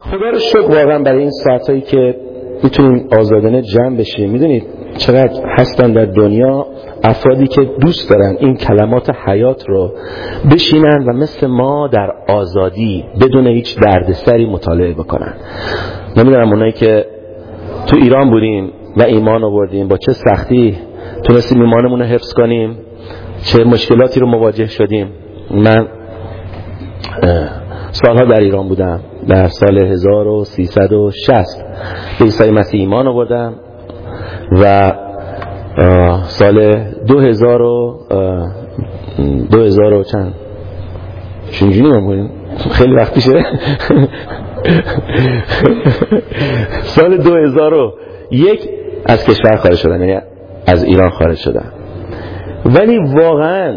خدا رو شکر واقعا برای این ساعتایی که میتونیم آزادانه جمع بشیم. میدونید چقدر هستن در دنیا افرادی که دوست دارن این کلمات حیات رو بشینن و مثل ما در آزادی بدون هیچ دردسری مطالعه بکنن. نمیدونم اونایی که تو ایران بودیم و ایمان آوردیم با چه سختی تونستیم ایمانمون رو حفظ کنیم، چه مشکلاتی رو مواجه شدیم. من سالها در ایران بودم. در سال 1360 به عیسی مسیح ایمان آوردم و سال 2000 چند چنجونی من بودیم، خیلی وقت پیشه. سال 2001 از کشور خارج شدم، یعنی از ایران خارج شدم. ولی واقعا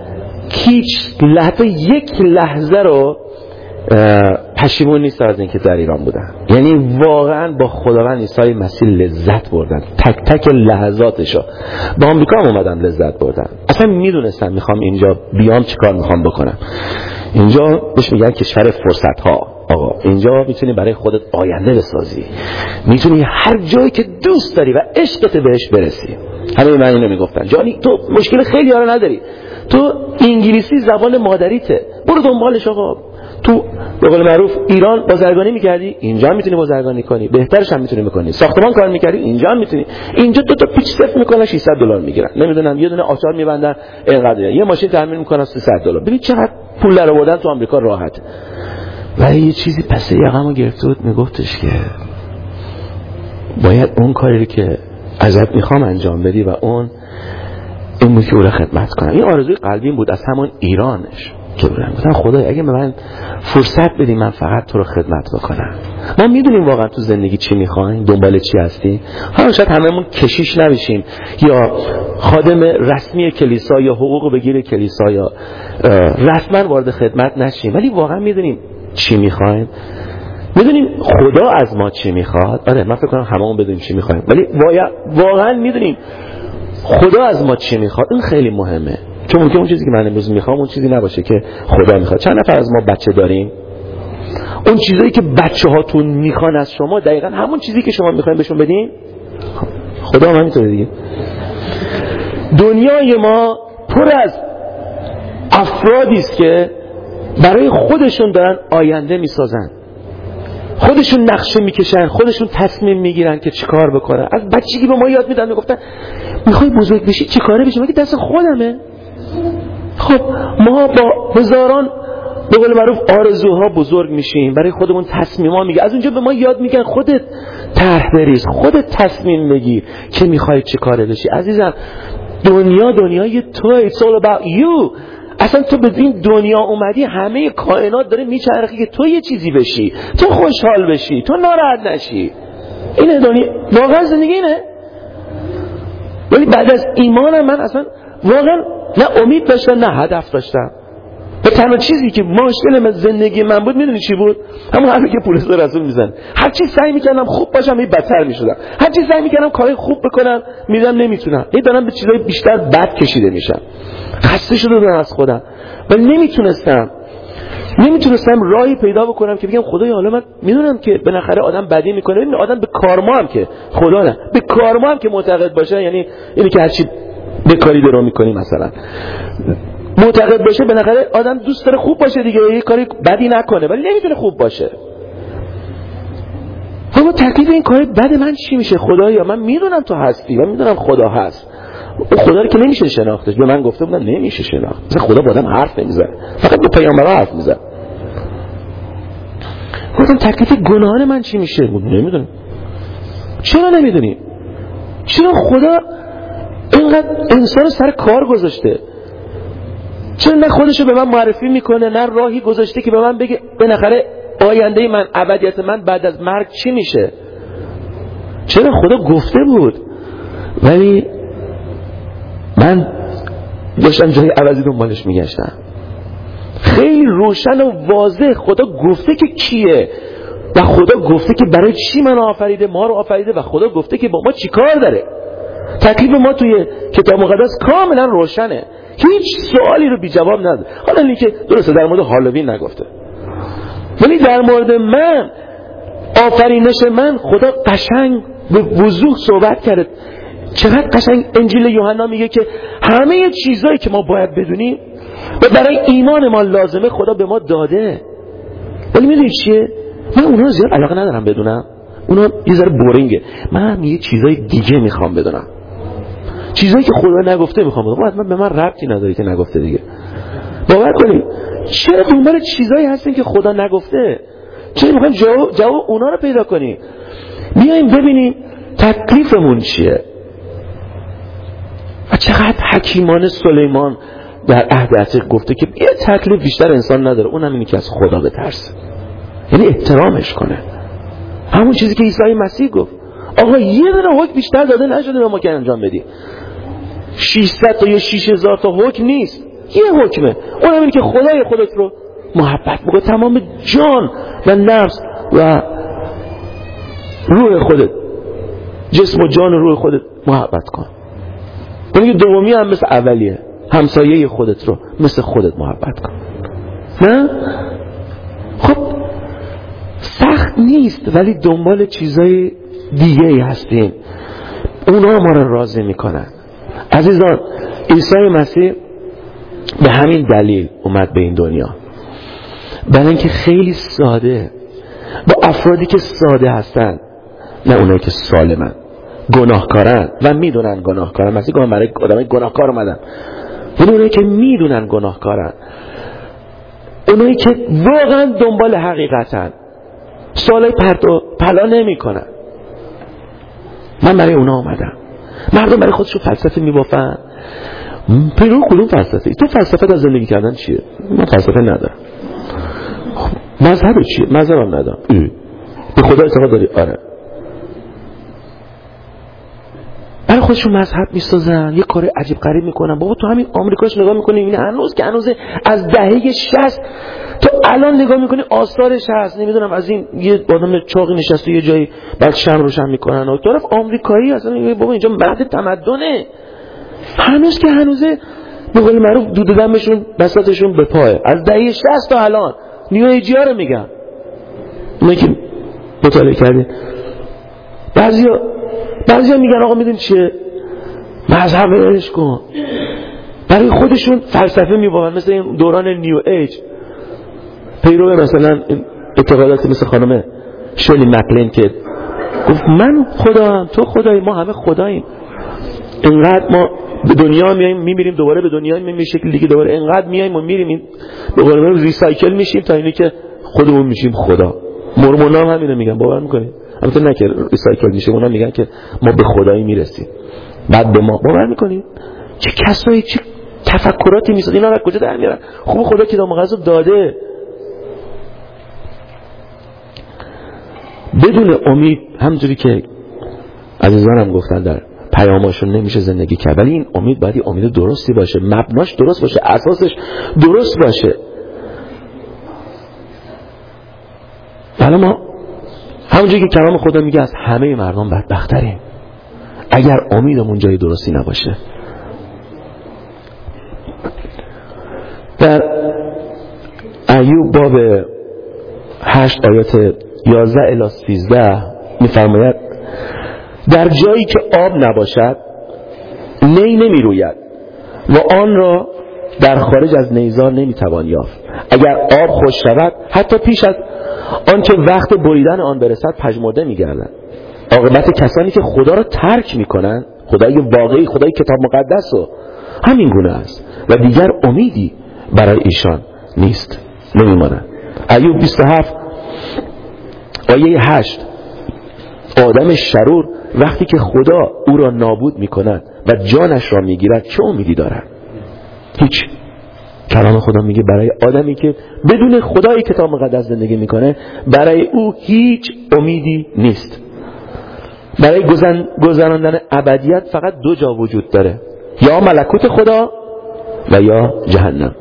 یک لحظه رو پشیمون نیست از اینکه در ایران بودم. یعنی واقعا با خداوند عیسی مسیح لذت بردم، تک تک لحظاتشو. با آمریکا هم اومدم لذت بردم. اصلا میدونستم میخوام اینجا بیام چیکار میخوام بکنم. اینجا بهش میگن کشور فرصت ها. آقا اینجا میتونی برای خودت آینده بسازی، میتونی هر جایی که دوست داری و عشقت بهش برسی. همه من اینو میگفتن جانی تو مشکل خیلی ها رو نداری، تو انگلیسی زبان مادریته، برو دنبالش. آقا تو به قول معروف ایران بازرگانی میکردی، اینجا هم میتونی بازرگانی کنی، بهترش هم میتونی بکنی. ساختمان کار میکردی، اینجا هم میتونی. اینجا دو تا پیچ صفر میکنن $600 میگیرن، نمیدونم یه دونه آچار میبندن اینقدر، یه ماشین تعمیر میکنن $300. ببین چقدر پول در آوردن تو آمریکا راحت. ولی یه چیزی پس یقمو گرفته بود، میگفتش که باید اون کاری که ازت میخوام انجام بدی و اون این بود که او را خدمت کنم. این آرزوی قلبیم بود از همون ایرانش که بودم. گفتم خدای اگه به من فرصت بدی من فقط تو رو خدمت بکنم. ما میدونیم واقعا تو زندگی چی میخوایم، دنبال چی هستیم. حالا شاید هممون کشیش نبشیم یا خادم رسمی کلیسا یا حقوق بگیر کلیسا یا رسما وارد خدمت نشیم، ولی واقعا میدونیم چی میخوایم، میدونیم خدا از ما چی میخواد. آره من فکر کنم هممون بدونیم چی میخوایم، ولی واقعا میدونیم خدا از ما چی میخواد. این خیلی مهمه، چون ممکنه اون چیزی که من امروز میخوام اون چیزی نباشه که خدا میخواد. چند نفر از ما بچه داریم؟ اون چیزایی که بچه هاتون میخوان از شما دقیقاً همون چیزی که شما میخواین بهشون بدین. خدا هم همینطوره دیگه. دنیای ما پر از افرادی است که برای خودشون دارن آینده میسازن، خودشون نقشه میکشن، خودشون تصمیم میگیرن که چیکار بکنن. از بچگی به ما یاد میدن، میگفتن میخوای بزرگ بشی چی کاره بشی؟ مگه دست خودمه؟ خب ما با هزاران به قول معروف آرزوها بزرگ میشیم، برای خودمون تصمیم‌ها میگه. از اونجا به ما یاد میگن خودت طرح بریز، خودت تصمیم بگیر که میخوای چی کاره بشی. عزیزم دنیای توئه. It's all about you. اصلا تو به این دنیا اومدی، همه کائنات داره میچرخه که تو یه چیزی بشی، تو خوشحال بشی، تو ناراحت نشی. اینه دنیا، واقعا زندگی اینه. ولی بعد از ایمانم من اصلا واقعا نه امید داشتم نه هدف داشتم. و تنها چیزی که مشکل زندگی من بود میدونی چی بود؟ همون حرفی که پولس رسول میزنه. هر چی سعی میکردم خوب باشم می بدتر میشدم، هر چی سعی میکردم کاری خوب بکنم میدم نمیتونم، دارم به چیزای بیشتر بد کشیده میشم. خسته شده بودم از خودم و نمیتونستم راهی پیدا بکنم که بگم خدایا حالا من میدونم که بالاخره آدم بدی میکنه. ببین آدم به کارما هم که خدا نه به کارما هم که معتقد باشه، یعنی اینی که هر چی بکاری درو میکنی مثلا معتقد باشه، بالاخره آدم دوست داره خوب باشه دیگه، یه کاری بدی نکنه، ولی نمیتونه خوب باشه. اما تکلیف این کار بد من چی میشه؟ خدایا من میدونم تو هستی و میدونم خدا هست. اون خدا رو که نمیشه شناختش. به من گفته بودن نمیشه شناخت. مثلا خدا با آدم حرف نمیزنه، فقط با پیامبرها حرف میزنه. گفتم تکلیف گناهان من چی میشه؟ نمیدونم. چرا نمیدونی؟ چرا خدا اینقدر انسان رو سر کار گذاشته؟ چرا نه خودشو به من معرفی میکنه، نه راهی گذاشته که به من بگه بالاخره آینده من، ابدیت من بعد از مرگ چی میشه؟ چرا خدا گفته بود ولی من داشتم جای عوضی دنبالش میگشتم. خیلی روشن و واضح خدا گفته که کیه و خدا گفته که برای چی من آفریده، ما رو آفریده و خدا گفته که با ما چی کار داره. تکلیف ما توی کتاب مقدس کاملا روشنه، هیچ سوالی رو بی جواب نداره. حالا اینکه درسته در مورد هالووین نگفته، ولی در مورد من آفرینش من خدا قشنگ به وضوح صحبت کرده. چقدر قشنگ انجیل یوحنا میگه که همه چیزایی که ما باید بدونیم و برای ایمان ما لازمه خدا به ما داده. ولی میدونی چیه؟ من اونها زیاد علاقه ندارم بدونم، اونها یه ذره بورینگه. من یه چیزای دیگه میخوام بدونم، چیزایی که خدا نگفته میخوام بدونم. حتما به من ربطی نداره که نگفته دیگه. باور کنید چرا دنبال چیزایی هستین که خدا نگفته؟ چرا میخوایم جواب اونا رو پیدا کنیم؟ بیایم ببینیم تکلیفمون چیه. و چقدر حکیمانه سلیمان در عهد عتیق گفته که یه تکلیف بیشتر انسان نداره، اونم اینه که از خدا بترسه، یعنی احترامش کنه. همون چیزی که عیسی مسیح گفت آقا یه دونه حکم بیشتر داده نشده به ما که انجام بدیم. 600 تا یا 6000 تا حکم نیست، یه حکمه، اونم اینه که خدای خودت رو محبت بکن تمام جان و نفس و روح خودت، جسم و جان و روح خودت محبت کن. اون دومی هم مثل اولیه، همسایه خودت رو مثل خودت محبت کن. نه؟ خب سخت نیست، ولی دنبال چیزای دیگه ای هستیم، اونا ما رو راضی میکنن. عزیزان عیسی مسیح به همین دلیل اومد به این دنیا، برای اینکه خیلی ساده با افرادی که ساده هستن، نه اونایی که سالمن، گناهکارن و میدونن گناهکارن. مسیح گفت برای آدمای گناهکار اومدم، اونایی که میدونن گناهکارن، اونایی که واقعا دنبال حقیقتن، سوالای پرت و پلا نمیکنن. من برای اونا اومدم. مردم برای خودشون فلسفه میبافن. پیرو کدوم فلسفه؟ تو فلسفه از زندگی کردن چیه؟ من فلسفه ندارم. مذهب چیه؟ مذهبم ندارم. به خدا اعتقاد داری؟ آره. برای خودشون مذهب میسازن، یه کار عجیب غریب میکنن. بابا تو همین آمریکاش نگاه میکنی این هنوز از دهه 60 تو الان نگاه میکنی آثارش هست. نمیدونم از این یه آدم چاقی نشسته یه جایی بعد شمع روشن میکنن و طرف آمریکایی اصلا بابا اینجا مهد تمدنه. هنوزه به قول معروف دود دمشون بساطشون به پایه. از دهه 60 تا الان نیو ایجیا رو میگن. اونایی که مطالعه کردین بعضیا میگن آقا میدونی چیه؟ مذهب ولش کن. برای خودشون فلسفه میبافن، مثل این دوران نیو ایج، پیرو مثلا اعتقاداتی مثل خانم شلی مکلین که گفت من خدام، تو خدایی، ما همه خداییم. اینقدر ما به دنیا میایم میمیریم، دوباره به دنیا میایم شکل دیگه، دوباره اینقدر میایم و میریم، این به قول معروف ریسایکل میشیم تا اینی که خودمون میشیم خدا. مرمونا هم همینو میگن، باور میکنید؟ البته نه که ریسایکل میشه، اونا میگن که ما به خدایی میرسیم بعد به ما. باور میکنید؟ چه کسایی چه تفکراتی میسازن، اینا از کجا در میارن؟ خوب خدا کتاب مقدس داده. بدون امید، همونجوری که عزیزانم گفتن در پیاماشون، نمیشه زندگی کرد. ولی این امید باید امید درستی باشه، مبناش درست باشه، اساسش درست باشه. حالا ما همونجوری که کلام خدا میگه از همه مردم بدبختریم اگر امیدمون جای درستی نباشه. در ایوب باب 8 آیات 11 الی 13 میفرماید در جایی که آب نباشد نی نمی روید و آن را در خارج از نیزار نمی توان یافت. اگر آب خوش شود حتی پیش از آن که وقت بریدن آن برسد پژمرده می گردند. عاقبت کسانی که خدا را ترک می کنند، خدای واقعی، خدای کتاب مقدس رو، همین گونه است و دیگر امیدی برای ایشان نیست، نمی مانند. ایوب 27 آیه 8 آدم شرور وقتی که خدا او را نابود می کند و جانش را می گیرد چه امیدی دارد؟ هیچ. کلام خدا میگه برای آدمی که بدون خدای کتاب مقدس زندگی میکنه، برای او هیچ امیدی نیست. برای گذراندن ابدیت فقط دو جا وجود داره، یا ملکوت خدا و یا جهنم.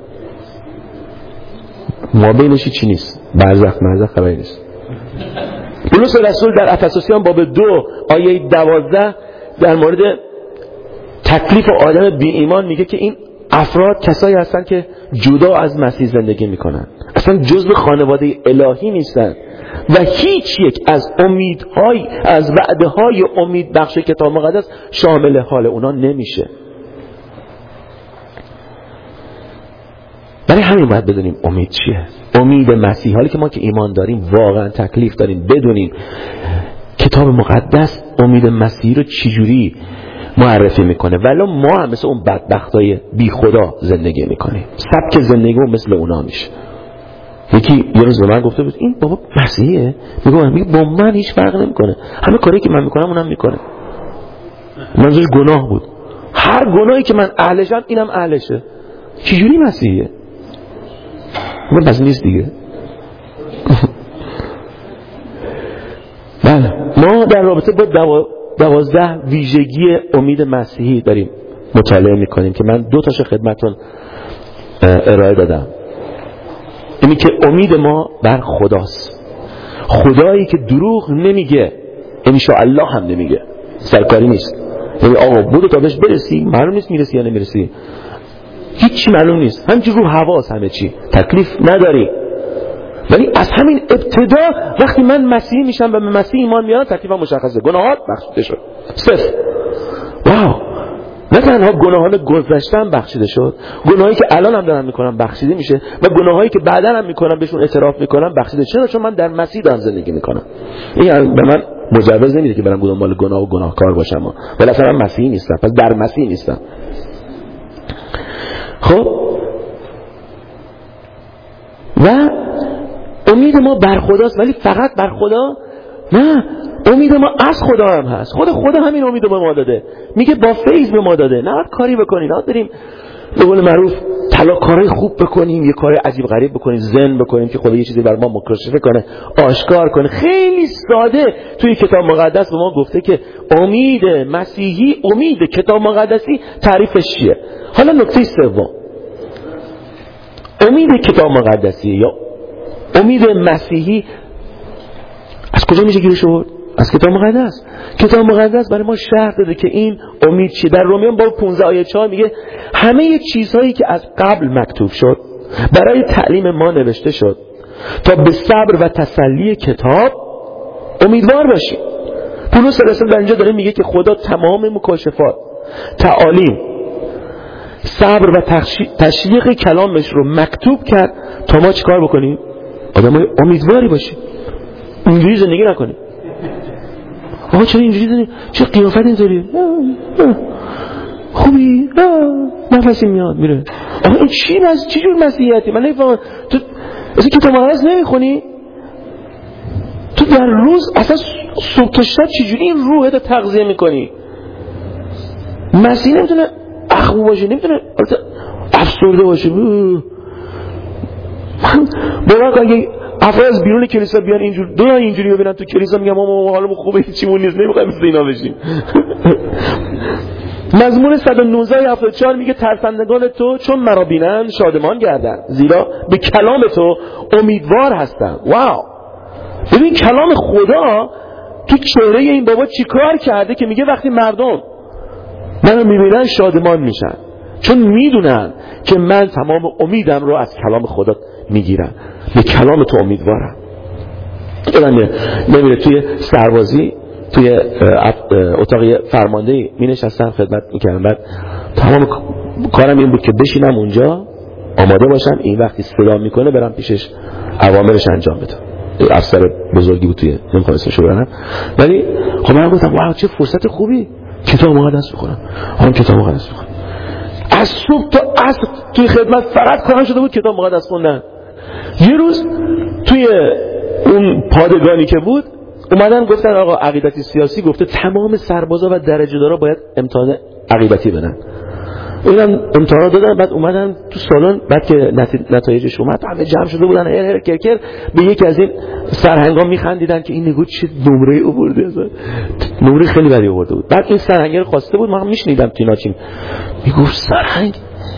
ما بینشی چی نیست، برزخ خبری نیست. پولس رسول در افسوسیان باب 2 آیه 12 در مورد تکلیف آدم بی ایمان میگه که این افراد کسایی هستن که جدا از مسیح زندگی میکنن، اصلا جزء خانواده الهی نیستن و هیچ یک از امیدهای از وعده‌های امید بخش کتاب مقدس شامل حال اونا نمیشه. برای همین باید بدونیم امید چیه. امید مسیح، حالی که ما که ایمان داریم واقعا تکلیف داریم بدونیم کتاب مقدس امید مسیحی رو چجوری معرفی میکنه، ولی ما هم مثل اون بدبختای بی خدا زندگی میکنیم، سبک زندگیمون مثل اونا میشه. یکی یه روز به من گفته بود این بابا مسیحیه، میگه با من هیچ فرق نمیکنه، همه کاری که من میکنم اونم میکنه. منظورش گناه بود، هر گناهی که من اهلشم اینم اهلشه. چجوری مسیحیه؟ من بس نیست دیگه. بله، ما در رابطه با 12 ویژگی امید مسیحی داریم مطالعه میکنیم که من 2 تاشو خدمتتون ارائه دادم. اینی که امید ما بر خداست، خدایی که دروغ نمیگه، ان شاء الله هم نمیگه، سرکاری نیست. یعنی آقا برو تا بهش برسی، معلوم نیست میرسی یا نمیرسی، هیچی معلوم نیست، همینجور رو حواس همه چی، تکلیف نداری. ولی از همین ابتدا وقتی من مسیحی میشم و به مسیح ایمان میارم تکلیفم مشخصه، گناهات بخشیده شد. صفر. واو، نه تنها گناهان گذشته‌ام بخشیده شد، گناهایی که الان هم دارم میکنم بخشیده میشه و گناهایی که بعداً هم میکنم بهشون اعتراف میکنم بخشیده. چون من در مسیح دارم زندگی میکنم. این به من مجوز نمیده که برم دنبال گناه و گناهکار باشم، ولی اصلا من مسیحی نیستم، پس در مسیح نیستم. خب و امید ما بر خداست، ولی فقط بر خدا نه، امید ما از خدا هم هست. خدا همین امید به ما داده، میگه با فیض به ما داده، نه کاری بکنیم، نه بریم به قول معروف کارهای خوب بکنیم، یه کار عجیب غریب بکنیم، زن بکنیم که خدا یه چیزی بر ما مکاشفه کنه، آشکار کنه. خیلی ساده توی کتاب مقدس به ما گفته که امید مسیحی، امید کتاب مقدسی تعریفش چیه. حالا نکته سوم، امید کتاب مقدسی یا امید مسیحی از کجا میشه گیرش آورد؟ از کتاب مقدس. کتاب مقدس برای ما شرح داده که این امید چیه. در رومیان باب 15 آیه 4 میگه همه چیزهایی که از قبل مکتوب شد برای تعلیم ما نوشته شد تا به صبر و تسلی کتاب امیدوار باشیم. پولس رسول در اینجا داره میگه که خدا تمام مکاشفات، تعالیم، صبر و تشویق کلامش رو مکتوب کرد تا ما چیکار بکنیم؟ آدمای امیدواری باشیم، اینجوری زندگی نکنیم. آقا چرا اینجوری زندگی؟ چه قیافت اینطوری؟ خوبی؟ نفسی میاد میره. آقا این چی جور مسیحیتی؟ من نمیفهمم. تو اصلا کتاب مقدس نمیخونی؟ تو در روز اصلا صبح تا شب چجوری این روحت رو تغذیه میکنی؟ مسیح نمیتونه اخمو باشه، نمیتونه افسرده باشه. من باور اگه افراد از بیرون کلیسا بیان اینجوری ببینن تو کلیسا، میگم ما حالمون خوبه، هیچیمون نیست، نمیخوایم مثل اینا بشیم. مزمور 119 74 میگه ترسندگان تو چون مرا بینن شادمان گردن، زیرا به کلام تو امیدوار هستن. واو، ببین کلام خدا تو چهره این بابا چیکار کرده که میگه وقتی مردم منو میبینن شادمان میشن، چون میدونن که من تمام امیدم رو از کلام خدا میگیرم، به کلام تو امیدوارم. نمیره توی سربازی توی اتاق فرماندهی می نشستم خدمت میکردم، بعد تمام کارم این بود که بشینم اونجا آماده باشم، این وقتی صدا میکنه برم پیشش اوامرش انجام بدم. افسر بزرگی بود توی نمیخوام اسمشو ببرم، ولی خب من گفتم واو چه فرصت خوبی، کتاب مقدس بخونم. کتاب مقدس بخونم از صبح تا عصر توی خدمت، فقط کارم شده بود کتاب مقدس خوندن. یه روز توی اون پادگانی که بود اومدن گفتن آقا عقیدتی سیاسی گفته تمام سربازا و درجه دارا باید امتحان عقیدتی بدن. اونم امتحان دادن، بعد اومدن تو سالن، بعد که نتایجش اومد همه جمع شده بودن هر کرکر به یکی از این سرهنگا میخندیدن که این نگو چه نمره آورده، نمره خیلی بدی آورده بود. بعد این سرهنگ رو خواسته بود، من میشنیدم تو اینا چی میگفت، سرهنگ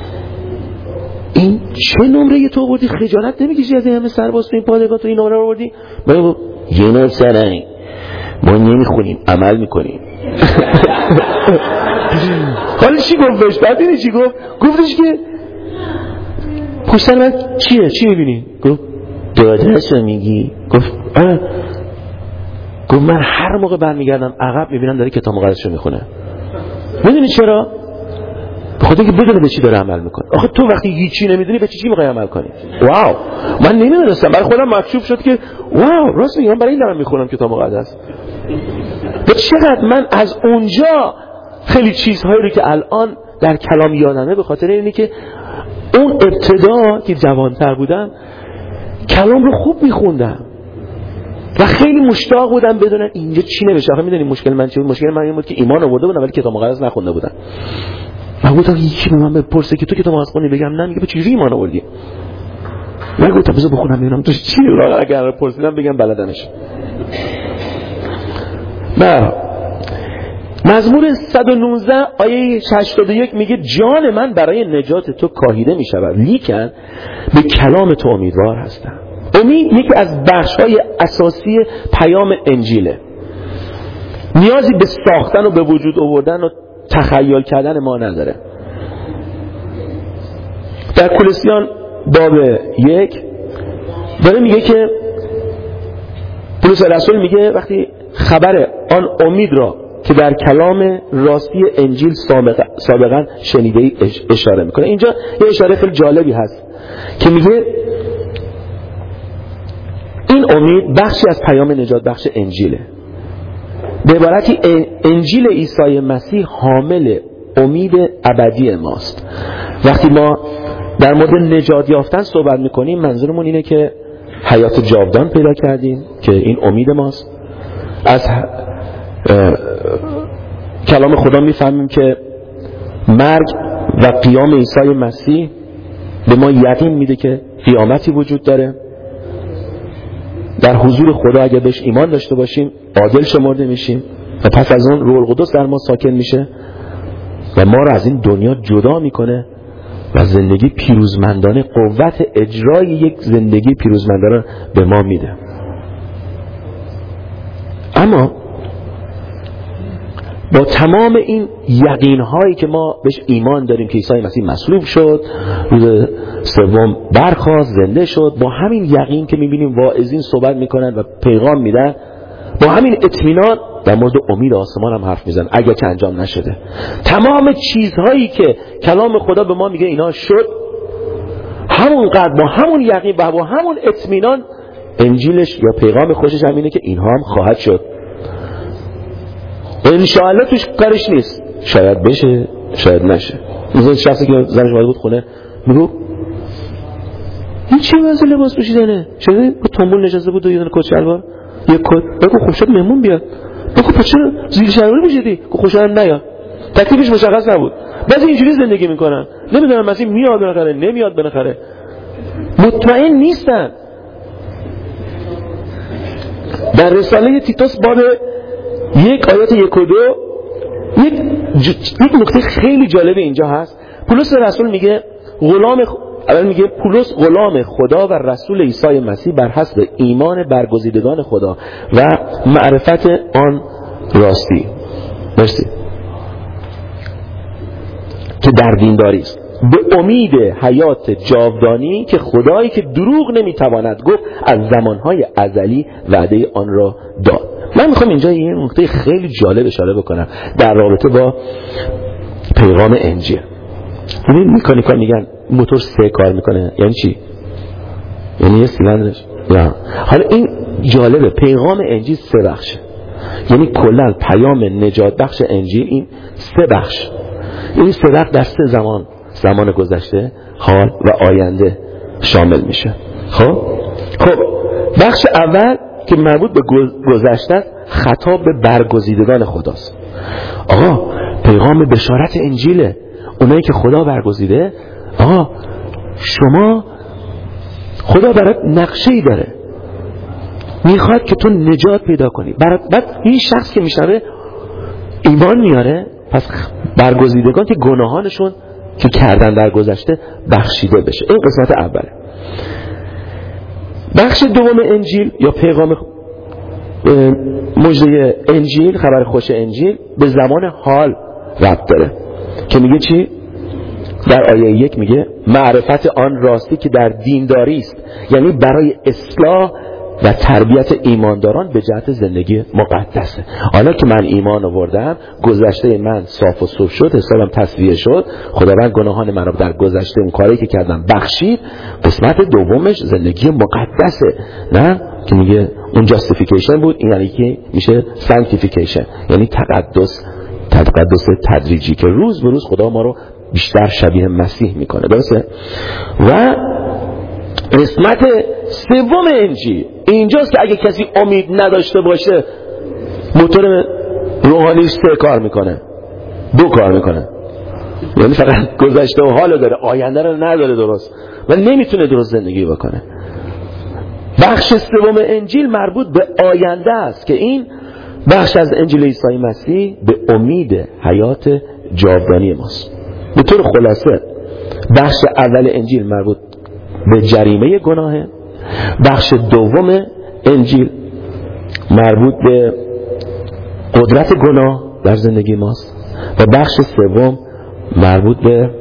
این چه نمره تو آوردی، خجالت نمیکشی از این همه سرباز تو این پادگاه تو این نمره رو آوردی؟ من گفت یه سرهنگ ما نمیخونیم عمل میکنیم. حالا چی گفتش؟ بعد چی گفتش که پشت سر من چیه؟ چی میبینی؟ گفت دادرسو میگی؟ گفت آره. گفت من هر موقع برمیگردم عقب میبینم داره کتاب مقدسشو میخونه. میدونی چرا؟ بخاطر اینکه بدونه به چی داره عمل میکنه. آخه تو وقتی هیچی نمیدونی به چی میخوای عمل کنی؟ واو، من نمیدونستم، برای خودم مکشوف شد که واو راست میگم، برای این دارم میخونم کتاب مقدس. و چقدر من از اونجا خیلی چیزهایی رو که الان در کلام یادمه به خاطر اینه که اون ابتدا که جوانتر بودم کلام رو خوب میخوندم و خیلی مشتاق بودم بدونم اینجا چی نوشته. آخه میدونی مشکل من چی بود؟ مشکل من این بود که ایمان آورده بودم ولی کتاب مقدس نخونده بودم. من گفتم یکی به من بپرسه که تو کتاب مقدس خوندی؟ بگم نه. میگه چجوری ایمان آوردی؟ من گفتم بذار بخونم ببینم تو چی. اگر پرسیدم بگم بلدمش. نه. مزمور 119 آیه 81 میگه جان من برای نجات تو کاهیده میشود لیکن به کلام تو امیدوار هستم. امید یکی از بخش‌های اساسی پیام انجیله. نیازی به ساختن و به وجود آوردن و تخیل کردن ما نداره. در کولوسیان باب 1 داره میگه که پولس رسول میگه وقتی خبر آن امید را که در کلام راستی انجیل سابقا شنیده ای اشاره میکنه. اینجا یه اشاره خیلی جالبی هست که میگه این امید بخشی از پیام نجات بخش انجیله. به عبارتی انجیل عیسی مسیح حامل امید ابدی ماست. وقتی ما در مورد نجات یافتن صحبت میکنیم منظورمون اینه که حیات جاودان پیدا کردیم که این امید ماست. از کلام خدا میفهمیم که مرگ و قیام عیسی مسیح به ما یقین میده که قیامتی وجود داره. در حضور خدا اگه بهش ایمان داشته باشیم عادل شمرده میشیم و پس از اون روح القدس در ما ساکن میشه و ما رو از این دنیا جدا میکنه و زندگی پیروزمندانه، قوت اجرای یک زندگی پیروزمندانه به ما میده. اما با تمام این یقین هایی که ما بهش ایمان داریم که عیسی مسیح مصلوب شد، روز سوم برخاست، زنده شد، با همین یقین که میبینیم واعظین صحبت میکنن و پیغام میدن، با همین اطمینان در مورد امید آسمان هم حرف میزنن اگه که انجام نشده. تمام چیزهایی که کلام خدا به ما میگه اینا شد، همونقدر با همون یقین و با همون اطمینان انجیلش یا پیغام خوشش هم اینه که اینها هم خواهد شد. انشاءالله توش کارش نیست، شاید بشه شاید نشه. مثلا شخصی که زنش اومده بود خونه میگو این چه وضع لباس پوشیدنه؟ شده با تنبول نشسته بود و یه دونه کت شلوار یه کت. بگو خب شد مهمون بیاد. بگو پس چرا زیر شلواری میشدی؟ که خوشحال نیاد. تکلیفش مشخص نبود. بعضی اینجوری زندگی میکنن، نمیدونم مسیح میاد بالاخره نمیاد بالاخره، مطمئن نیستن. در رساله تیتوس باب 1 آیات 1 و 2 یک نکته خیلی جالب اینجا هست. پولس رسول میگه پولس غلام خدا و رسول عیسی مسیح بر حسب ایمان برگزیدگان خدا و معرفت آن راستی. مرسی. که در دینداری است به امید حیات جاودانی که خدایی که دروغ نمیتواند گفت از زمانهای ازلی وعده آن را داد. من میخوام اینجا یه نکته خیلی جالب اشاره بکنم در رابطه با پیغام انجیل. این مکانیکا میگن موتور 3 کار میکنه، یعنی چی؟ یعنی یه سیلندرش نه. حالا این جالبه، پیغام انجیل 3 بخشه، یعنی کلا پیام نجات بخش انجیل این 3 بخش. این 3 بخش در 3 زمان گذشته، حال و آینده شامل میشه. خب بخش اول که مربوط به گذشته است خطاب به برگزیدگان خداست. آقا پیغام بشارت انجیله، اونایی که خدا برگزیده. آقا شما خدا برات نقشه‌ای داره، میخواد که تو نجات پیدا کنی. بعد این شخص که میشنوه ایمان میاره، پس برگزیدگان که گناهانشون که کردن در گذشته بخشیده بشه. این قسمت اوله. بخش دوم انجیل یا پیغام مژده انجیل، خبر خوش انجیل، به زمان حال ربط داره که میگه چی؟ در آیه 1 میگه معرفت آن راستی که در دینداری است، یعنی برای اصلاح و تربیت ایمانداران به جهت زندگی مقدسه. حالا که من ایمان آوردم، گذشته من صاف و صوف شد، حسابم تصفیه شد، خداوند گناهان من رو در گذشته اون کاری که کردم بخشید. قسمت دومش زندگی مقدسه، نه که میگه اون جاستیفیکیشن بود، این یعنی که میشه سانکتیفیکیشن، یعنی تقدس تدریجی که روز به روز خدا ما رو بیشتر شبیه مسیح میکنه. درسته؟ و قسمت سوم انجیل اینجاست که اگه کسی امید نداشته باشه، موتور روحانیش 3 کار میکنه، 2 کار میکنه، یعنی فقط گذشته و حالو داره، آینده رو نداره درست و نمیتونه درست زندگی بکنه. بخش سوم انجیل مربوط به آینده است که این بخش از انجیل عیسی مسیح به امید حیات جاودانی ماست. به طور خلاصه بخش اول انجیل مربوط به جریمه گناهه، بخش دوم انجیل مربوط به قدرت گناه در زندگی ماست و بخش سوم مربوط به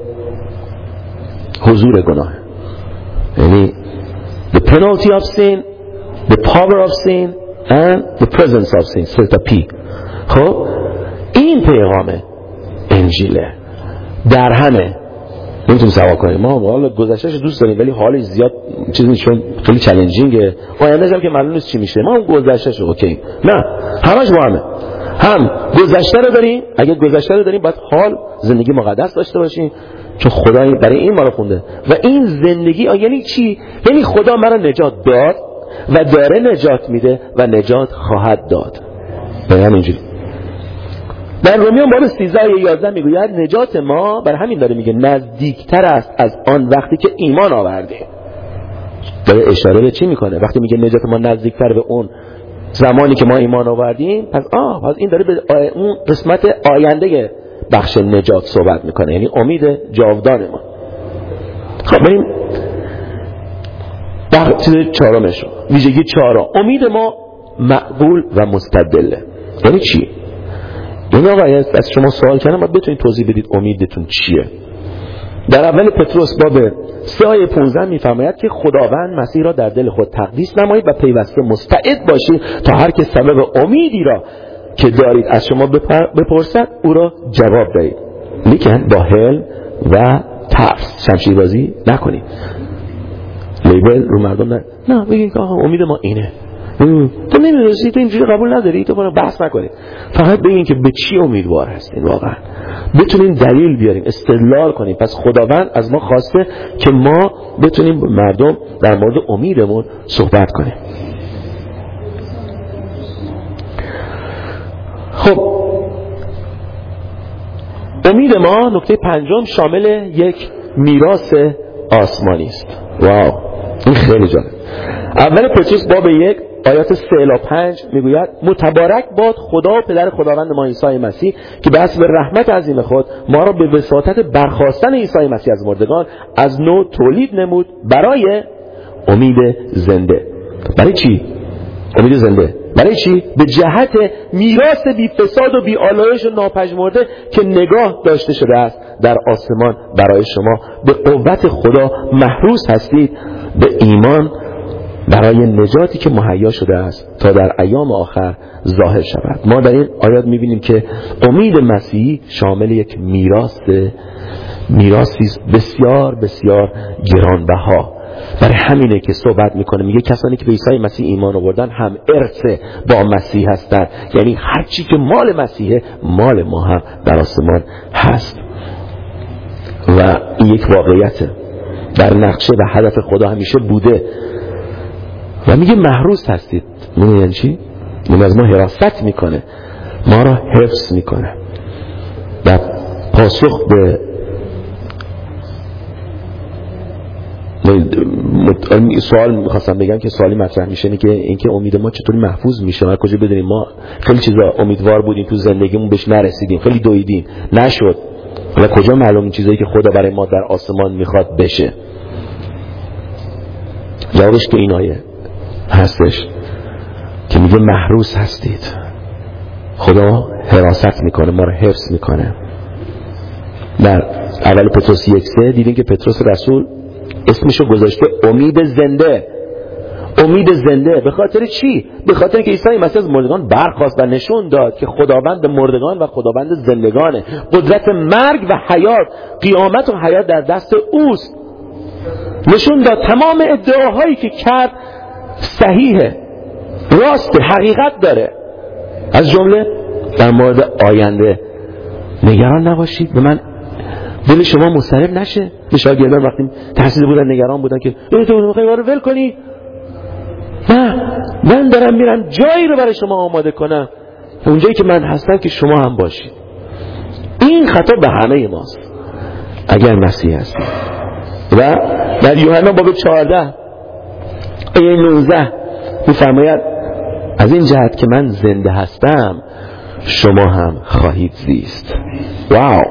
حضور گناه، یعنی the penalty of sin, the power of sin and the presence of sin. 3 تا P. خب این پیغام انجیله در همه. نمیتونیم سوا کنیم. ما حالا گذشتهش دوست داریم ولی حالش زیاد چیزی چون خیلی چالنجینگه، آیندهش هم که معلوم نیست چی میشه. ما اون گذشتهش اوکی، نه همش با همه. هم گذشته رو داریم، اگه گذشته رو داریم باید حال زندگی مقدس داشته باشیم چون خدا برای این ما رو خونده. و این زندگی یعنی چی؟ یعنی خدا ما رو نجات داد و داره نجات میده و نجات خواهد داد. به همینجوری در رومیان باب 13-11 میگوید نجات ما، بر همین داره میگه نزدیکتر است از آن وقتی که ایمان آوردیم. داره اشاره به چی میکنه وقتی میگه نجات ما نزدیکتر به اون زمانی که ما ایمان آوردیم؟ پس این داره به اون قسمت آینده بخش نجات صحبت میکنه، یعنی امید جاودان ما. خب بریم بخش 4 ویژگی 4. امید ما معقول و مستدله. یعنی چی؟ یعنی آقای از شما سوال کردم باید بتونید توضیح بدید امیدتون چیه. در اول پتروس باب 3 آیه 15 میفرماید که خداوند مسیح را در دل خود تقدیس نمایید و پیوسته مستعد باشید تا هر که سبب امیدی را که دارید از شما بپرسد او را جواب دهید، لیکن با حلم و ترس شمشیربازی نکنید. لیبل رو مردم نه بگید که امید ما اینه، تو نمی‌رسی، تو اینجوری قبول نداری، تو برو بحث نکنید. فقط بگین که به چی امیدوار هستین، واقعا بتونین دلیل بیارین، استدلال کنین. پس خداوند از ما خواسته که ما بتونیم مردم در مورد امیدمون صحبت کنیم. خب امید ما نکته 5 شامل یک میراث آسمانی است. واو، این خیلی جالب. اول پتروس باب 1 آیات 3-5 میگوید متبارک باد خدا و پدر خداوند ما عیسی مسیح که به حسب رحمت عظیم خود ما را به وساطت برخاستن عیسی مسیح از مردگان از نو تولید نمود برای امید زنده. برای چی؟ امید زنده. برای چی؟ به جهت میراث بی فساد و بی آلایش و ناپژمرده که نگاه داشته شده است در آسمان برای شما. به قوت خدا محروس هستید به ایمان برای نجاتی که مهیا شده است تا در ایام آخر ظاهر شود. ما در این آیات میبینیم که امید مسیحی شامل یک میراثی بسیار بسیار گرانبها. برای همینه که صحبت میکنه، میگه کسانی که به عیسی مسیح ایمان آوردن هم ارث با مسیح هستند، یعنی هر چی که مال مسیحه مال ما هم در آسمان هست. و این یک واقعیته در نقشه و هدف خدا همیشه بوده. و میگه محروس هستید. یعنی چی؟ این از ما حراست میکنه، ما را حفظ میکنه. و پاسخ به سوال میخواستم بگم که سوالی مطرح میشه اینکه امید ما چطوری محفوظ میشه؟ ما کجا بدونیم؟ ما خیلی چیزا امیدوار بودیم تو زندگیمون بهش نرسیدیم، خیلی دویدیم نشد، و کجا معلوم این چیزایی که خدا برای ما در آسمان میخواد بشه؟ جوابش که این آیه هستش که میگه محروس هستید. خدا حراست میکنه، ما رو حفظ میکنه. در اول پتروس 1:3 دیدیم که پتروس رسول اسمشو گذاشته امید زنده. امید زنده به خاطر چی؟ به خاطر که عیسی مسیح از مردگان برخاست و نشون داد که خداوند مردگان و خداوند زندگانه. قدرت مرگ و حیات، قیامت و حیات در دست اوست. نشون داد تمام ادعاهایی که کرد صحیحه، راسته، حقیقت داره. از جمله در مورد آینده نگران نباشید. به من دل شما مضطرب نشه. به شاگردان وقتی تحصیل بودن نگران بودن که تو میخوای ما رو ول کنی؟ نه، من دارم میرم جایی رو برای شما آماده کنم، اونجایی که من هستم که شما هم باشید. این خطا به همه ماست اگر مسیح هستید. و در یوحنا باب 14 آیه 19 میفرماید از این جهت که من زنده هستم شما هم خواهید زیست. واو،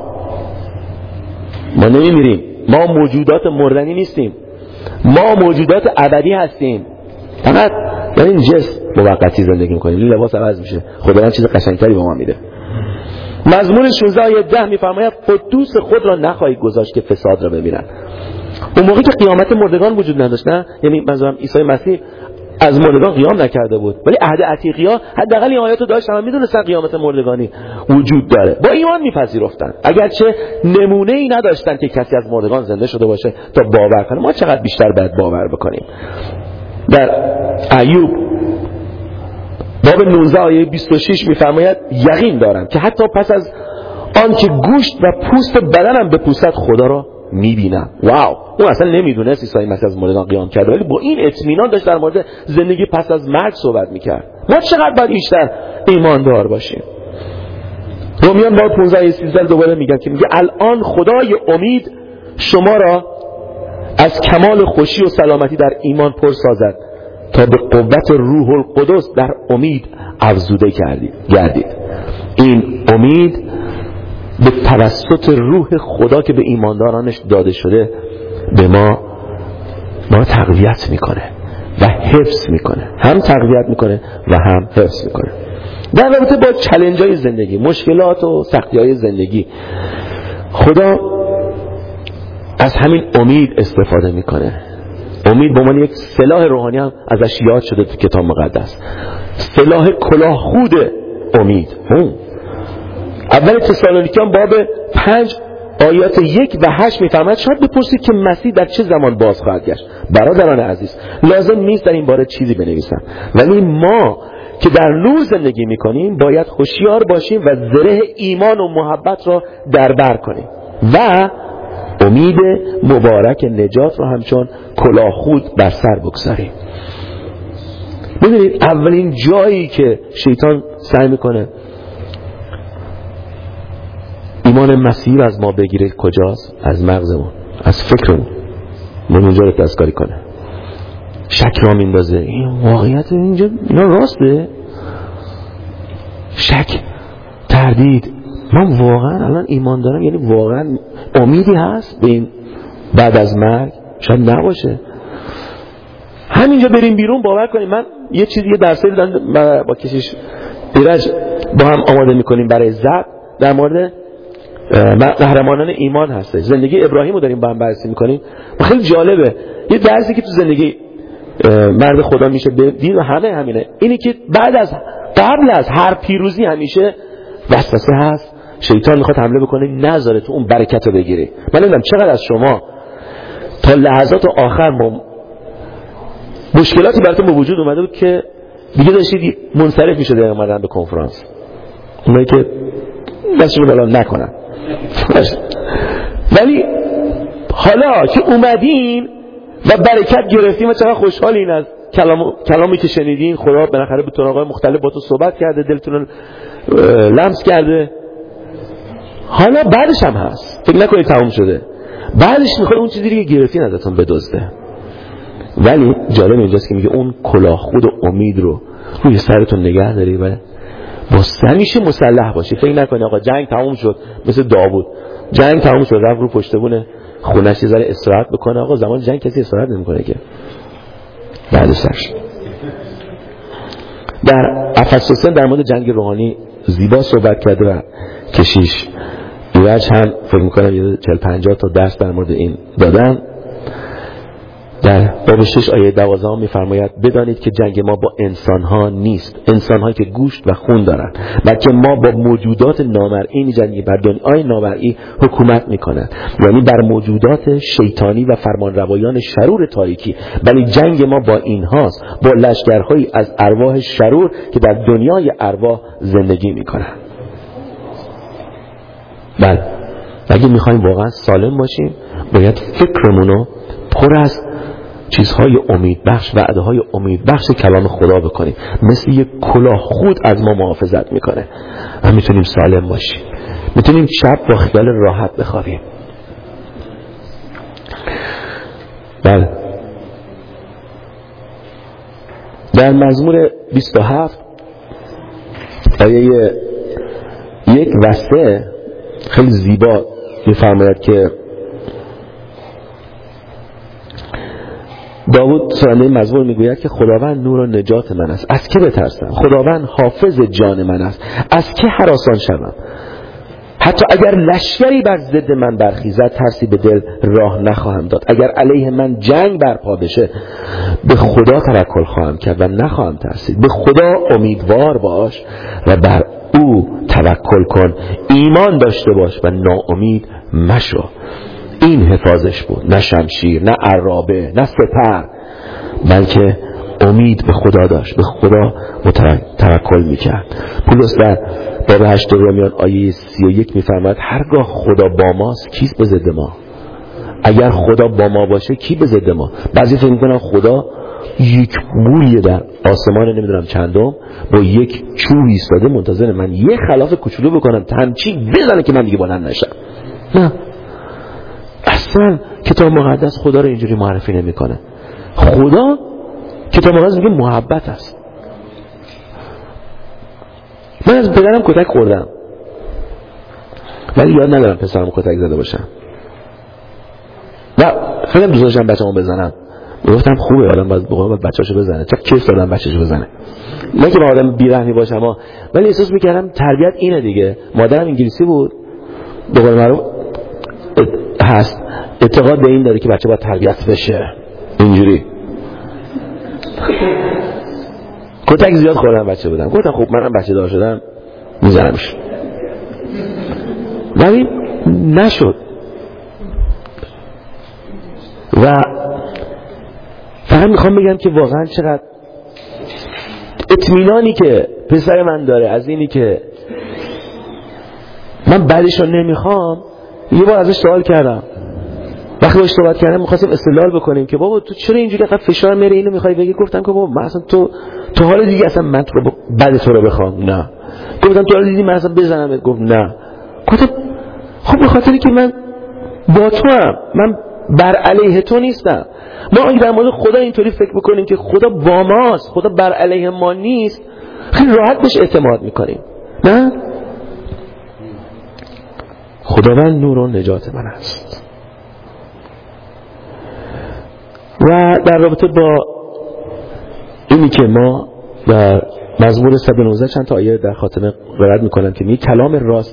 ما نمیمیریم، ما موجودات مردنی نیستیم، ما موجودات ابدی هستیم. فقط در این جسم موقتی زندگی میکنیم، لباس عوض میشه، خداوند چیز قشنگتری به ما میده. مزمور 16 آیه 10 میفرماید قدوس خود را نخواهید گذاشت که فساد را ببینند. اون موقعی که قیامت مردگان وجود نداشت، نه، یعنی منظورم عیسی مسیح از مردگان قیام نکرده بود، ولی عهد عتیقیا حداقل این آیاتو داشتن و میدونستن قیامت مردگانی وجود داره، با ایمان میپذیرفتن، اگرچه نمونه ای نداشتن که کسی از مردگان زنده شده باشه تا باور کنه. ما چقدر بیشتر باید باور بکنیم. در ایوب باب 19 آیه 26 میفرماید یقین دارم که حتی پس از آن که گوشت و پوست بدنم بپوسد خدا را میبینم. واو، اون اصلا نمیدونست عیسی مسیح از مردگان قیام کرده، ولی با این اطمینان داشت در مورد زندگی پس از مرگ صحبت میکرد. ما چقدر باید بیشتر ایماندار باشیم. رومیان باب 15 آیه 13 دوباره میگه الان خدای امید شما را از کمال خوشی و سلامتی در ایمان پر سازد تا به قوت روح القدس در امید افزوده گردید. این امید به توسط روح خدا که به ایماندارانش داده شده به ما تقویت میکنه و حفظ میکنه، هم تقویت میکنه و هم حفظ میکنه. در رابطه با چالنج‌های زندگی، مشکلات و سختی‌های زندگی، خدا از همین امید استفاده میکنه. امید به عنوان یک سلاح روحانی هم ازش یاد شده تو کتاب مقدس. سلاح کلاهخود امید. اول تسالونیکیان باب 5 آیات 1 و 8 میفرماید شاید بپرسید که مسیح در چه زمان باز خواهد گشت. برادران عزیز، لازم نیست در این باره چیزی بنویسم، ولی ما که در نور زندگی میکنیم باید هوشیار باشیم و زره ایمان و محبت را در بر کنیم و امید مبارک نجات را همچون کلاهخود بر سر بگذاریم. ببینید اولین جایی که شیطان سعی میکنه ایمان مسیح از ما بگیره کجاست؟ از مغزمون، از فکرمون، من اونجا رو دستکاری کنه، شک را میندازه. این واقعیت اینجا اینا راسته؟ شک، تردید. من واقعا الان ایمان دارم، یعنی واقعا امیدی هست به این بعد از مرگ؟ شاید نباشه. همینجا بریم بیرون باور کنیم. من یه درسی دادم با کشیش ایرج با هم آماده میکنیم برای ضبط، در مورد قهرمانان ایمان هستش. زندگی ابراهیم رو داریم با هم بررسی میکنیم. خیلی جالبه. یه درسی که تو زندگی مرد خدا میشه دید و همینه، اینی که قبل از هر پیروزی همیشه وسوسه هست. شیطان میخواد حمله بکنه نذاره تو اون برکت رو بگیری. من نمیدونم چقدر از شما تا لحظات آخر مشکلاتی براتون به وجود اومده بود که دیگه داشتید منصرف میشده اومدن به کنفرانس، اونایی که دستشون بالا نکنن. ولی حالا که اومدین و برکت گرفتیم و چقدر خوشحالین از کلامی که شنیدین. خدا بالاخره به طرق‌های مختلف با تو صحبت کرده، دلتون رو لمس کرده. حالا بعدش هم هست، فکر نکنید تموم شده. بعدش میخواد اون چیزی که گرفتین ازتون بدزده. ولی جالب اینجاست که میگه اون کلاهخود و امید رو روی سرتون نگه داری و با همیشه مسلح باشی. فکر نکنید آقا جنگ تموم شد، مثل داوود جنگ تموم شد رفت رو پشتبون خونش یه ذره استراحت بکنه. آقا زمان جنگ کسی استراحت نمیکنه که. بعد سرش در افسوس در مورد جنگ روحانی زیبا صحبت کرده و کشیش ایرج هم فکر میکنم یه 40-50 تا درس در مورد این دادن. در باب 6 آیه 12 میفرماید بدانید که جنگ ما با انسانها نیست، انسانهایی که گوشت و خون دارند، بلکه ما با موجودات نامرئی می‌جنگیم. بر دنیای نامرئی حکومت میکنند، یعنی بر موجودات شیطانی و فرمانروایان شرور تاریکی. ولی جنگ ما با اینهاست، با لشکرهایی از ارواح شرور که در دنیای ارواح زندگی میکنند. بله، اگه میخوایم واقعا سالم باشیم باید فکرمونو پر از چیزهای امید بخش، وعده های امید بخش کلام خدا بکنیم. مثل یک کلاه خود از ما محافظت میکنه و میتونیم سالم باشیم، میتونیم شب با خیال راحت بخوابیم. بله، در مزمور 27 آیه 1 و 3 خیلی زیبا میفرماید که داوود سرنده مزمور میگوید که خداوند نور و نجات من است، از که بترسم؟ خداوند حافظ جان من است، از که هراسان شوم؟ حتی اگر لشکری بر ضد من برخیزد ترسی به دل راه نخواهم داد. اگر علیه من جنگ برپا بشه به خدا توکل خواهم کرد و نخواهم ترسید. به خدا امیدوار باش و بر او توکل کن، ایمان داشته باش و ناامید مشو. این حفاظش بود، نه شمشیر، نه عرابه، نه سپر، بلکه امید به خدا داشت، به خدا توکل میکرد. پولس در باب 8 رومیان آیه 31 میفرماید هرگاه خدا با ماست کیست به ضد ما؟ اگر خدا با ما باشه کی به ضد ما؟ بعضی فکر میکنن خدا یک گوریه در آسمان نمیدونم چندم با یک چوب ایستاده منتظر من یه خلاف کوچولو بکنم تمچین بزنه که من دیگه بلند نشم. نه، اصلا کتاب مقدس خدا رو اینجوری معرفی نمیکنه. خدا کتاب مقدس میگه محبت است. من از پدرم کتک خوردم ولی یاد ندارم پسرم کتک زده باشم و خیلی دوست داشتم بچه‌مو بزنم. گفتم خوبه آدم باید بچه‌شو بزنه، چه کیف دادم بچه‌شو بزنه. نه که با آدم بی‌رحمی باشم ولی احساس میکردم تربیت اینه دیگه. مادرم انگلیسی بود، به قول معروف هست اعتقاد به این داره که بچه باید تربیت بشه اینجوری. کتک زیاد خوردم بچه بودم، گفتم خب منم بچه دار شدم میزنمش، ولی نشد. و فقط میخوام بگم که واقعا چقدر اطمینانی که پسر من داره از اینی که من بعدش رو نمیخوام. یه بار ازش سوال کردم، وقتی باش صحبت کردم می‌خواستیم استدلال بکنیم که بابا تو چرا اینجوری انقدر فشار میاره اینو می‌خوای بگی. گفتم که بابا من اصلا تو حال دیگه اصلا من تو رو بعد تو رو بخوام نه. گفتم تو حال دیگه من اصلا بزنمت. گفت نه. گفتم خب به خاطری که من با تو هم، من بر علیه تو نیستم. ما اگه در مورد خدا اینطوری فکر بکنیم که خدا با ماست، خدا بر علیه ما نیست، خیلی راحت بهش اعتماد می‌کنیم. نه، خداوند نور و نجات من است. و در رابطه با اینی که ما در مزمور 119 چند تا آیه در خاتمه رد میکنم که میگه کلام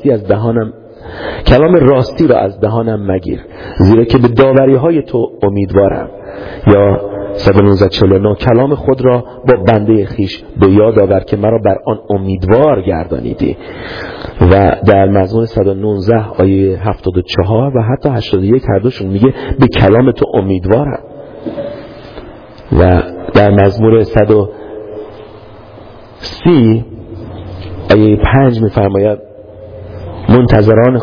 راستی را از دهانم مگیر، زیرا که به داوری های تو امیدوارم. یا 119:49 کلام خود را با بنده خیش به یاد آور که مرا بر آن امیدوار گردانیدی. و در مزمور 119 آیه 74 و حتی 81 هر دوشون میگه به کلام تو امیدوارم. و در مزمور 130 آیه 5 میفرماید منتظر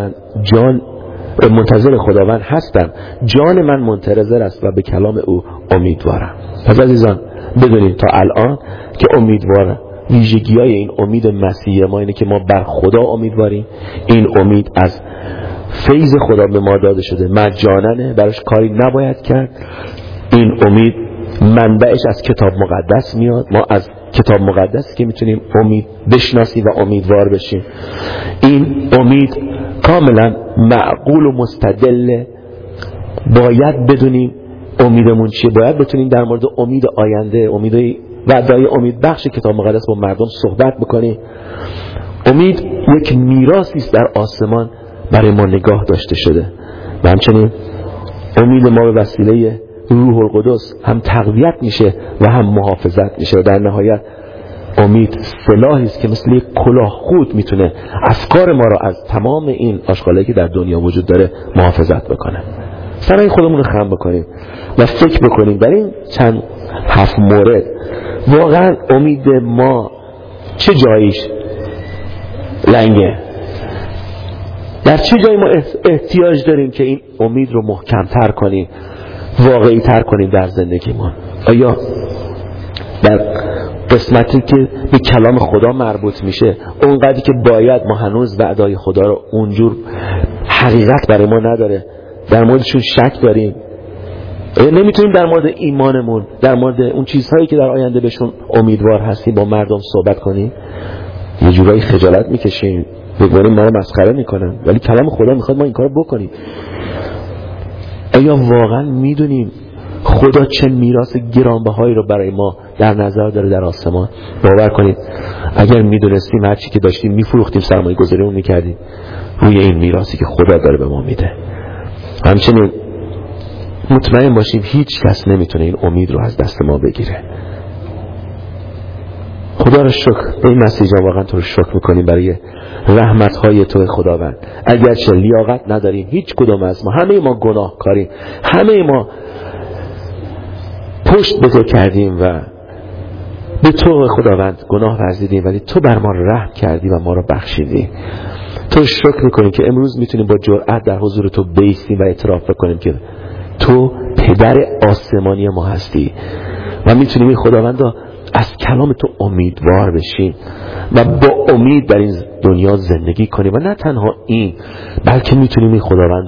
خداوند هستم، جان من منتظر است و به کلام او امیدوارم. پس عزیزان بدونید تا الان که امیدوارم، ویژگی‌های این امید مسیحی ما اینه که ما بر خدا امیدواریم. این امید از فیض خدا به ما داده شده، مجاننه، براش کاری نباید کرد. این امید منبعش از کتاب مقدس میاد. ما از کتاب مقدس که میتونیم امید بشناسیم و امیدوار بشیم. این امید کاملا معقول و مستدل. باید بدونیم امیدمون چیه، باید بتونیم در مورد امید آینده، امید وعده‌های امید بخش کتاب مقدس با مردم صحبت بکنیم. امید یک میراثی است در آسمان برای ما نگاه داشته شده و همچنین امید ما به وسیله روح القدس هم تقویت میشه و هم محافظت میشه و در نهایت امید سلاحی است که مثل یک کلاه خود میتونه افکار ما را از تمام این آشغالایی که در دنیا وجود داره محافظت بکنه. سرای خودمون رو خم بکنیم و فکر بکنیم در این چند 7 مورد واقعا امید ما چه جاییش لنگه، در چه جایی ما احتیاج داریم که این امید رو محکم‌تر کنیم، واقعی تر کنیم در زندگیمون. آیا در قسمتی که به کلام خدا مربوط میشه اونقدری که باید ما هنوز وعدای خدا رو اونجور حقیقت برای ما نداره، در موردشون شک داریم، نمیتونیم در مورد ایمانمون، در مورد اون چیزهایی که در آینده بهشون امیدوار هستیم با مردم صحبت کنیم؟ یه جورایی خجالت میکشیم، بگواریم ما رو مسخره میکنن، ولی کلام خدا میخواد ما این کار بکنیم. آیا واقعا میدونیم خدا چه میراث گرانبهایی رو برای ما در نظر داره در آسمان؟ باور کنید اگر میدونستیم هر چی که داشتیم میفروختیم، سرمایه گذاریمون میکردیم روی این میراثی که خدا داره به ما میده. همچنین مطمئن باشیم هیچ کس نمیتونه این امید رو از دست ما بگیره. خدا رو شکر این مسیح جان، واقعا تو رو شکر میکنیم برای رحمتهای تو خداوند. اگرچه لیاقت نداریم هیچ کدوم از ما، همه ما گناهکاریم، همه ما پشت به تو کردیم و به تو خداوند گناه ورزیدیم، ولی تو بر ما رحم کردی و ما رو بخشیدی. تو شکر میکنیم که امروز میتونیم با جرأت در حضور تو بایستیم و اعتراف بکنیم که تو پدر آسمانی ما هستی و میتونیم این خداوند از کلام تو امیدوار بشیم و با امید در این دنیا زندگی کنیم. و نه تنها این، بلکه میتونیم این خداوند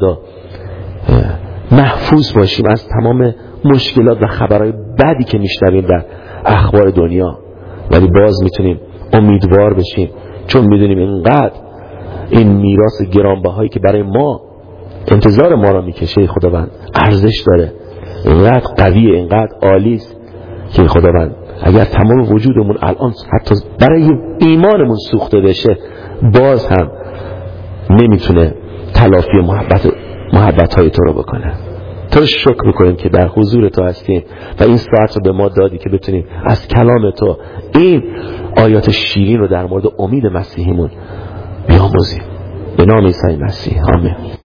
محفوظ باشیم از تمام مشکلات و خبرهای بدی که میشنویم در اخبار دنیا، ولی باز میتونیم امیدوار بشیم چون میدونیم اینقدر این میراث گرانبهایی که برای ما انتظار ما را میکشه خداوند ارزش داره، اینقدر قویه، اینقدر عالی است که خداوند اگر تمام وجودمون الان حتی برای ایمانمون سوخته بشه باز هم نمیتونه تلافی محبت‌های تو رو بکنه. تو رو شکر میکنیم که در حضور تو هستیم و این ساعت رو به ما دادی که بتونیم از کلام تو این آیات شیرین رو در مورد امید مسیحیمون بیاموزیم. به نام عیسی مسیح، آمین.